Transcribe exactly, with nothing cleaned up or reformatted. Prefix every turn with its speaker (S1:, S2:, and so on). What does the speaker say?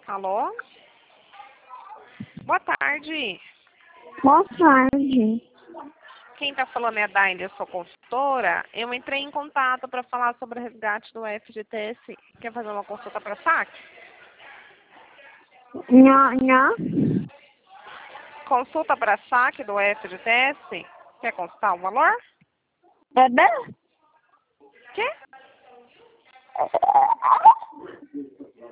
S1: Alô? Boa tarde.
S2: Boa tarde.
S1: Quem está falando é a Daine, eu sou consultora. Eu entrei em contato para falar sobre o resgate do F G T S. Quer fazer uma consulta para saque?
S2: Nhã, nhã.
S1: Consulta para saque do F G T S? Quer consultar o valor?
S2: Bebê?
S1: Quê?